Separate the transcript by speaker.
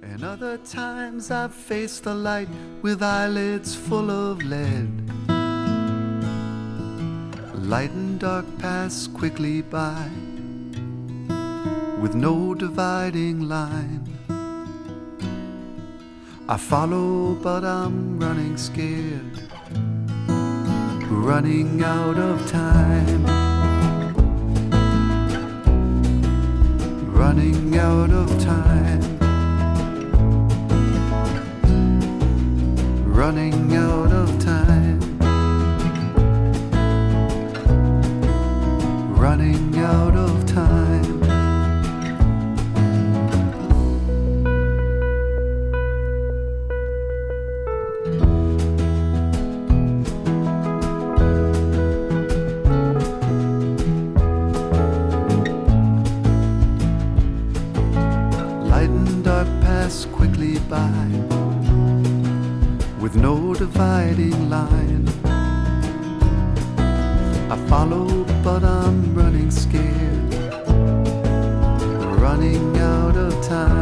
Speaker 1: And other times I've faced the light with eyelids full of lead. Light and dark pass quickly by with no dividing line. I follow, but I'm running scared, running out of time, running out of time, running out of time, running out of time. Light and dark pass quickly by with no dividing line. I follow, but I'm running scared, running out of time.